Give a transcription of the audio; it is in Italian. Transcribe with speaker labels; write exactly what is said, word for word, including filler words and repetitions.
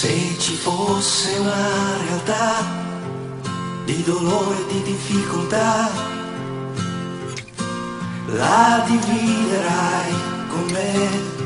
Speaker 1: Se ci fosse una realtà di dolore e di difficoltà, la dividerai con me.